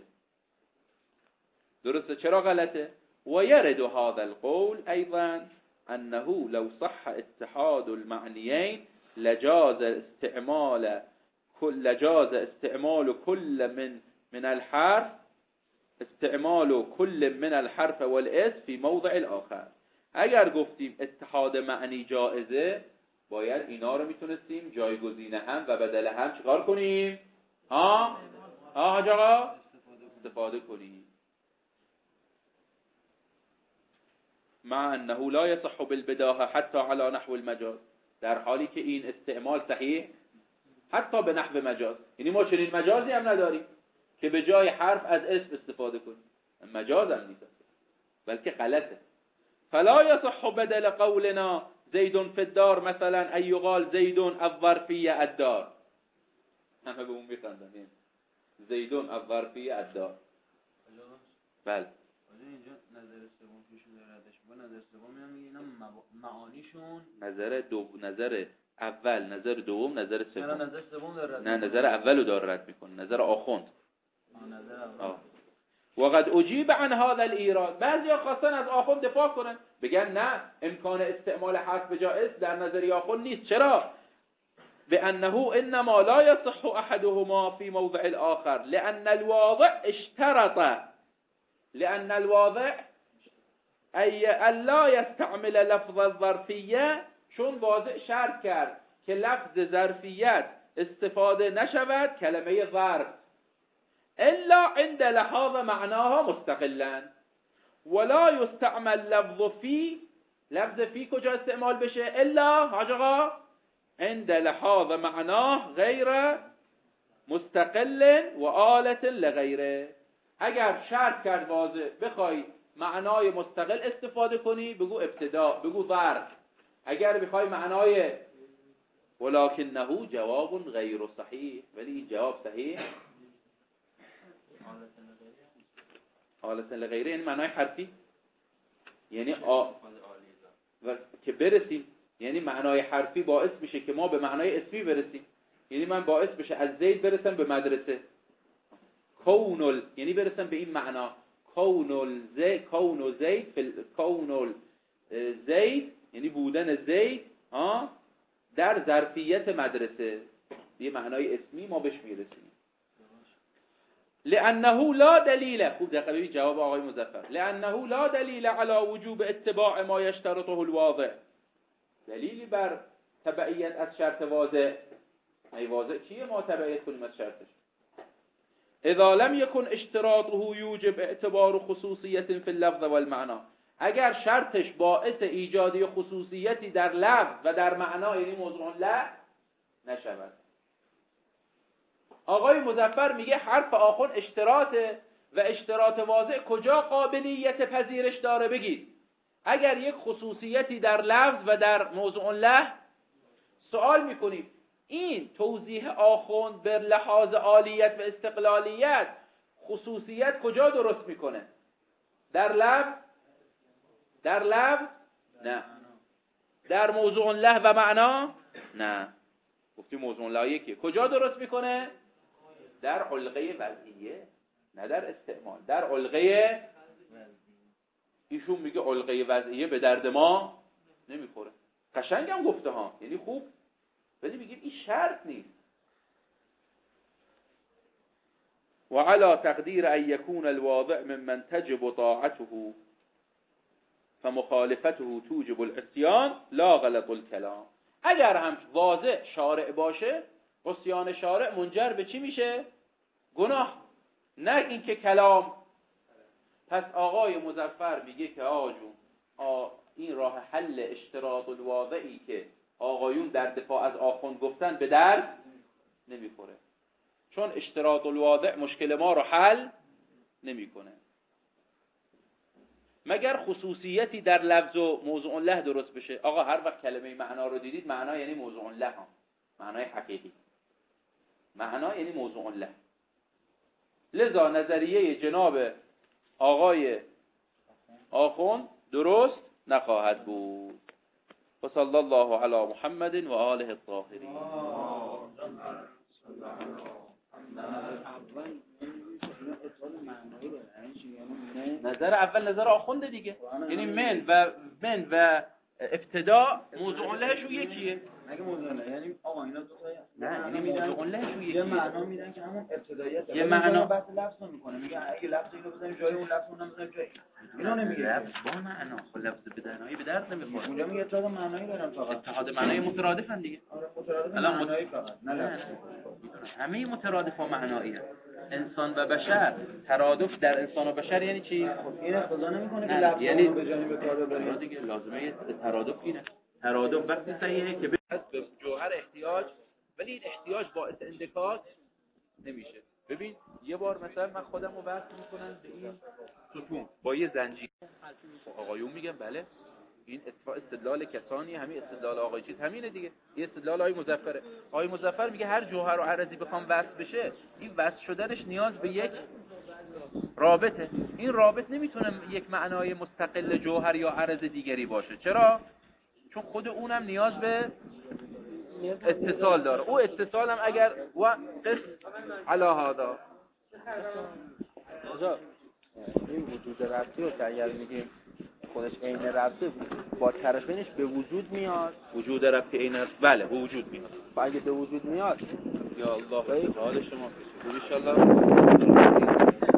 درسته؟ چرا غلطه؟ ويرد هذا القول ايضا انه لو صح اتحاد المعنيين لجاز استعمال كل لجاز استعمال كل من من الحرف استعمال كل من الحرف والاسم في موضع الاخر. اگر گفتیم اتحاد معنی جائزه، باید اینا رو میتونستیم جایگزین هم و بدل هم چیکار کنیم؟ ها؟ ها حاج آقا؟ استفاده کنیم. مع انه لا يصح بالبداهه حتى على نحو المجاز، در حالی که این استعمال صحیح حتی به نحو مجاز، یعنی ما چنین مجازی هم نداریم که به جای حرف از اسم استفاده کنیم، مجاز هم نیست بلکه غلطه. فلا يصح بدل قولنا زيد في الدار مثلا ان يقال زيد الظرفيه الدار. همه به اون میخندن، زيد الظرفيه الدار. بله اینجا نظر سوم پیش داردش با نظر سوم هم میگه اینا معانیشون نظر دو نظر اول، نظر دوم، نظر سوم. نه نظر سوم داره رد. نه نظر اولو داره رد میکنه، نظر آخوند. آه نظر اول. وقد اجیب عن هذا الایراد. بعضیا خواستن از آخوند دفاع کنن، بگن نه امکان استعمال حرف به جائز در نظر آخوند نیست. چرا؟ بانه انما لا يصح احدهما في موضع الاخر لان الواضع اشترط لان الواضع ای الا يستعمل لفظ الظرفیه، چون واضع شرط کرد که لفظ ظرفیت استفاده نشود کلمه ظرف الا عند لحاظ معناها مستقلا، ولا يستعمل لفظ فی. لفظ فی کجا استعمال بشه؟ الا حاج آقا عند لحاظ معناه غیر مستقل و آلة لغیره. اگر شرط کرد واضح بخوای معنای مستقل استفاده کنی بگو ابتدا، بگو ظرف. اگر بخوای معنای ولکنه جواب غیر صحیح، ولی این جواب صحیح حالت لغیره یعنی معنای حرفی، یعنی آ... و که برسیم، یعنی معنای حرفی باعث میشه که ما به معنای اسمی برسیم، یعنی من باعث بشه از زید برسم به مدرسه، کونل یعنی برسم به این معنا، کونل زید، کون زید فل... کونل زید یعنی بودن زید ها در ظرفیت مدرسه، یه معنای اسمی ما بهش میرسیم. لانه لا دلیل، خوب دقیقه ببین جواب آقای مظفر، لانه لا دلیل على وجوب اتباع ما یشترطه الواضح. دلیلی بر تبعیت از شرط واضح، ای واضح چیه ما تبعیت کنیم از شرطش؟ اذا لم يكن اشتراطه يوجب اعتبار خصوصیت فی اللفظ والمعنى، اگر شرطش باعث ایجادی خصوصیتی در لفظ و در معنا یعنی موضوع له نشود. آقای مظفر میگه حرف آخون اشتراطه و اشتراط واضح کجا قابلیت پذیرش داره؟ بگید اگر یک خصوصیتی در لفظ و در موضوع له، سوال میکنیم این توضیح آخوند به لحاظ عالیت و استقلالیت خصوصیت کجا درست میکنه؟ در لفظ؟ در لفظ؟ نه. در موضوع له و معنا؟ نه. گفتی موضوع له یکیه. کجا درست میکنه؟ در علقه وضعیه، نه در استعمال. در علقه ایشون میگه علقه وضعیه به درد ما نمیخوره. قشنگ هم گفته ها، یعنی خوب، ولی میگیم این شرط نیست. وعلى تقدير أن يكون الواضع ممن تجب طاعته فمخالفته توجب العصيان لا غلط الكلام. اگر هم واضع شارع باشه، عصیان شارع منجر به چی میشه؟ گناه، نه اینکه کلام. پس آقای مظفر میگه که آقا جون این راه حل اشتراط الواضعی که آقایون در دفاع از آخوند گفتن به درد نمیخوره، چون اشتراط الواضع مشکل ما رو حل نمیکنه. مگر خصوصیتی در لفظ و موضوع له درست بشه. آقا هر وقت کلمه معنا رو دیدید، معنا یعنی موضوع له ها، معنای حقیقی، معنا یعنی موضوع له. لذا نظریه جناب آقای آخوند درست نخواهد بود. و صلی الله علی محمد و آله الطاهرین. نظر اول نظر آخونده دیگه، یعنی من و من و ابتدا موضوع لهشون یکیه. مگه موضوع له یعنی آقا اینا دو تا نه، یعنی موضوع لهشون یکیه. یه معنا میدن که همون ابتداییت یه معنا بحث لفظ میکنه، میگه اگه لفظ اینو بزنیم جای اون لفظ اونم بزنیم جای اینو نمیگه. لفظ با معنا، خب لفظ بدنایی به درد نمیخوره. اونجا میگه اتحاد معنایی دارن فقط. اتحاد معنایی مترادفن دیگه. آره مترادف الان معنایی فقط، نه لفظ. همه مترادف و معنایی هست. انسان و بشر، ترادف در انسان و بشر یعنی چی؟ این اقتضا نمیکنه که لفظ یعنی به جای به کار ببریم دیگه. لازمه ترادف اینه. ترادف وقتی صحیحه که به جوهر احتیاج، ولی این احتیاج باعث اندکاک نمیشه. ببین یه بار مثلا من خودم رو وصل میکنم به این ستون با یه زنجیر، آقایون میگن بله این اتفاق استدلال کسانی، همین استدلال آقای چیز همینه دیگه، این استدلال آقای مظفره. آقای مظفر میگه هر جوهر و عرضی بخوام وصل بشه، این وصل شدنش نیاز به یک رابطه. این رابط نمیتونه یک معنای مستقل جوهر یا عرض دیگری باشه. چرا؟ چون خود اونم نیاز به اتصال داره. او اتصال هم اگر و قص علی هذا آجا این وجود ربطی رو که اگر میگیم خودش عین ربطه با طرفینش به وجود میاد. وجود ربطی عین بله به وجود میاد. و اگه به وجود میاد یا الله حال شما ان شاء الله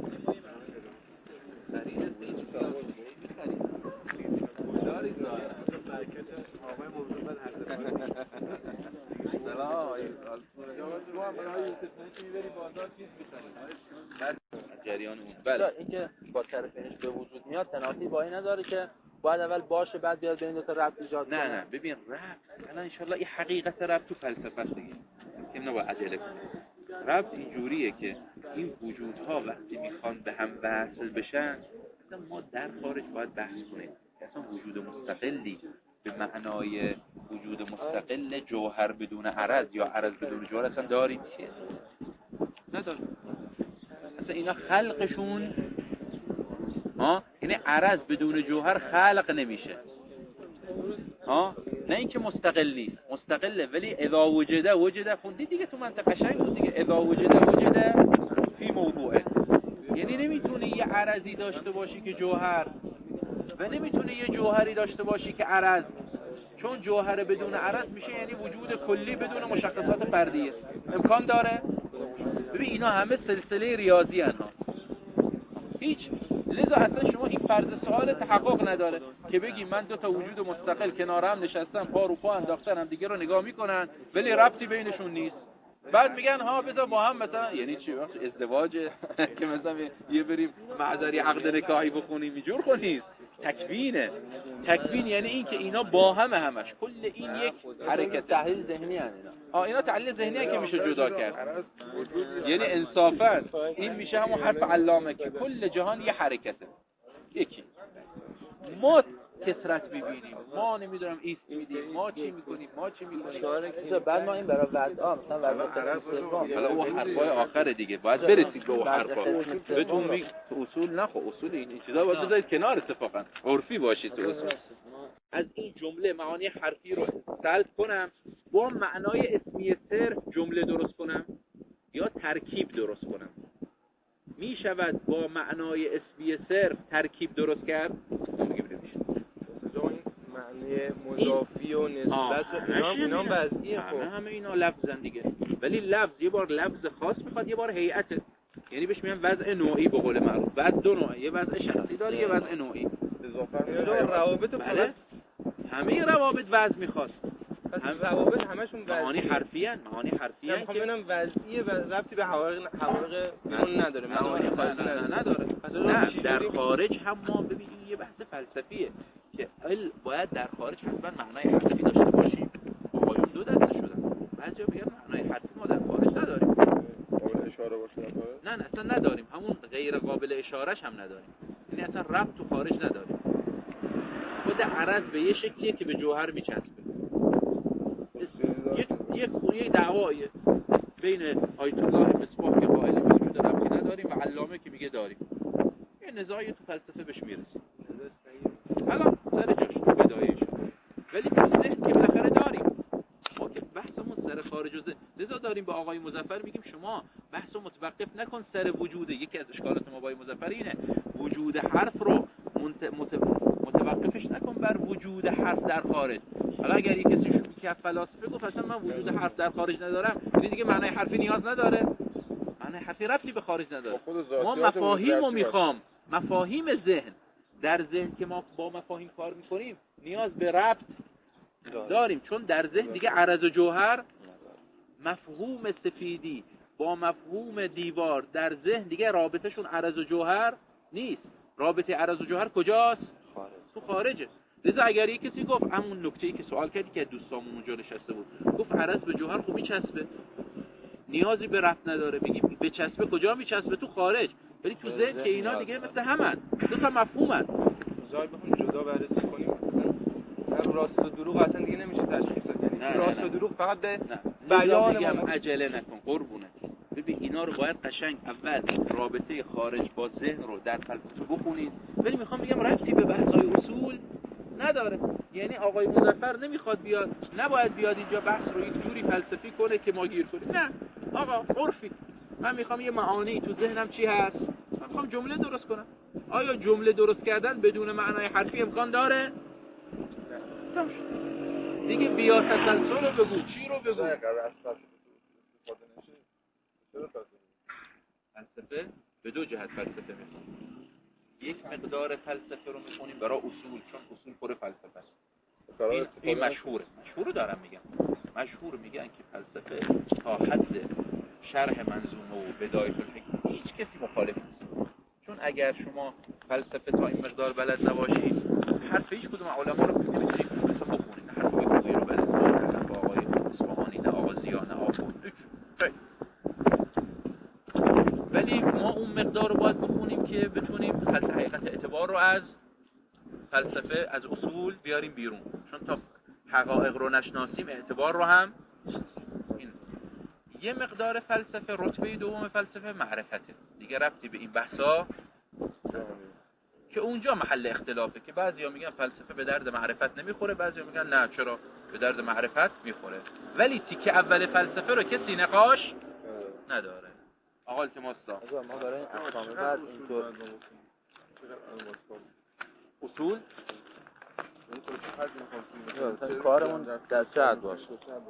جریان اون. بله این که با طرفینش به وجود میاد تنافی با این نداره که باید اول باشه بعد بیاد بین دو تا ربط ایجاد کنه. نه نه ببین ربط الان ان شاء الله این حقیقت ربط تو فلسفه است دیگه که نباید عجله کنیم. ربط اینجوریه که این وجودها وقتی میخوان به هم وصل بشن، مثلا ما در خارج باید بحث کنیم اصلا وجود مستقلی به معنای وجود مستقل جوهر بدون عرض یا عرض بدون جوهر اصلا داریم چیه؟ نداریم. اصلا اینا خلقشون ها یعنی عرض بدون جوهر خلق نمیشه ها، نه اینکه مستقل نیست، مستقله ولی اذا وجده وجده. خوندی دیگه تو منطق قشنگ بود دیگه، اذا وجده وجده فی موضوعه. یعنی نمیتونی یه عرضی داشته باشی که جوهر و نمیتونی یه جوهری داشته باشی که عرض، چون جوهر بدون عرض میشه یعنی وجود کلی بدون مشخصات فردیه. امکان داره؟ ببین اینا همه سلسله ریاضی هستن، هیچ. لذا اصلا شما این فرض سوال تحقق نداره که بگی من دو تا وجود مستقل کنار هم نشستن، پا رو پا انداختن، هم دیگه رو نگاه میکنن ولی ربطی بینشون نیست. بعد میگن ها بذار با هم مثلا، یعنی چی وقت ازدواج که مثلا یه بریم معذری عقد نکاحی بخونیم اینجور خود نیست. تکوینه. تکوین یعنی این که اینا با هم همش کل این یک حرکت تحلیل ذهنی هست اینا. آه اینا تحلیل ذهنی هست که میشه جدا کرد. یعنی انصافا این میشه همون حرف علامه که کل جهان یه حرکته. یکی ما کثرت ببینیم، ما نمیدونم ایست میدیم، ما چی میکنیم، ما چی میکنیم. بعد ما این برای وضع مثلا وضع سوم حالا اون حرفای آخر دیگه باید برسید به اون حرفا. بهتون میگم تو اصول نه، خب اصول این چیزا باید بذارید کنار، اتفاقا عرفی باشید تو اصول. از این جمله معانی حرفی رو سلب کنم، با معنای اسمی صرف جمله درست کنم یا ترکیب درست کنم. می شود با معنای اسمی صرف ترکیب درست کرد؟ میگیم نمیشه. این معنی مضافی و نسبت و اینا اینا وضعیه. خب همه همه اینا لفظن دیگه، ولی لفظ یه بار لفظ خاص میخواد، یه بار هیئت، یعنی بهش میگن وضع نوعی به قول معروف. بعد دو نوع، یه وضع شخصی داره، یه وضع نوعی. اضافه میاد روابط. بله همه روابط وضع میخواد. هم روابط همشون معانی حرفی ان، معانی حرفی ان که میگم وضعیه و ربطی به حقایق حقایق بیرون نداره. معانی خاصی نه نداره. نه در خارج هم ما ببینیم یه بحث فلسفیه که ال باید در خارج حتما معنای حرفی داشته باشیم. آقایون دو دسته شدن. بعضیا میگن معنای حرفی ما در خارج نداریم. قابل اشاره باشه در خارج؟ نه نه اصلا نداریم. همون غیر قابل اشارهش هم نداریم. یعنی اصلا ربط تو خارج نداریم. خود عرض به یه شکلیه که به جوهر میچسبه. یک یک یک دعوایه بین آیت الله مصباح که قائل وجود ربطی نداریم و علامه که میگه داریم. یه نزاعی تو فلسفه بهش میرسیم. حالا سر جاش تو بدایش. ولی تو ذهن که بالاخره داریم. ما که بحثمون سر خارج و ذهن. لذا داریم به آقای مظفر میگیم شما بحثو متوقف نکن سر وجود. یکی از اشکالات ما با آقای مظفر اینه وجود حرف رو مت... مت... متوقفش نکن بر وجود حرف در خارج. حالا اگر یک کسی که فلاسفه گفت اصلا من وجود حرف در خارج ندارم، یعنی دیگه معنای حرفی نیاز نداره. معنای حرفی ربطی به خارج نداره. ما مفاهیم رو میخوام، مفاهیم ذهن در ذهن که ما با مفاهیم کار میکنیم نیاز به ربط داریم، چون در ذهن دیگه عرض و جوهر، مفهوم سفیدی با مفهوم دیوار در ذهن دیگه رابطهشون عرض و جوهر نیست. رابطه عرض و جوهر کجاست؟ تو خارجه. لذا اگر یک کسی گفت همون نکته‌ای که سوال کردی که دوستامون اونجا نشسته بود، گفت عرض به جوهر خب میچسبه، نیازی به ربط نداره. بگیم به چسبه کجا میچسبه؟ تو خارج. ولی تو ذهن که اینا دیگه مثل همن، دو تا مفهومن. جای بخوام جدا بررسی کنیم، مثلا راست و دروغ اصلا دیگه نمیشه تشخیص داد. یعنی راست و دروغ فقط به بیان میگم عجله نکن قربونه. ببین اینا رو باید قشنگ اول رابطه خارج با ذهن رو در فلسفه بخونید. ولی میخوام بگم ربطی به بحث‌های اصول نداره. یعنی آقای مظفر نمیخواد بیاد، نباید بیاد اینجا بحث رو یک جوری فلسفی کنه که ما گیر کنیم. نه آقا عرفی، من میخوام یه معانی تو ذهنم چی هست، من میخوام جمله درست کنم. آیا جمله درست کردن بدون معنای حرفی امکان داره؟ نه. دیگه بیا تسلسل رو بگو، چی رو بگو. فلسفه به دو جهت فلسفه میخونیم. یک مقدار فلسفه رو میخونیم برای اصول، چون اصول پر فلسفه است. این, این مشهوره. مشهور دارم میگم. مشهور میگن که فلسفه تا حد شرح منظومه و بدایه الحکمه هیچ کسی مخالف نیست. چون اگر شما فلسفه تا این مقدار بلد نباشید، حرف هیچ کدوم علما رو نمیتونید مثلا بخونید. حرف کوی رو بلد نباشید، حرف آقای اصفهانی، نه آقا ضیا، نه آقا ولی ما اون مقدار رو باید بخونیم که بتونیم خط حقیقت اعتبار رو از فلسفه، از اصول بیاریم بیرون. چون تا حقایق رو نشناسیم اعتبار رو هم این. یه مقدار فلسفه، رتبه دوم فلسفه معرفته. دیگه ربطی به این بحثا که اونجا محل اختلافه، که بعضیا میگن فلسفه به درد معرفت نمیخوره، بعضیا میگن نه چرا به درد معرفت میخوره. ولی تیکه اول فلسفه رو کسی نقاش نداره. آقا التماس دا ما برای این اسامی بعد اینطور اصول کارمون در چه حد باشه؟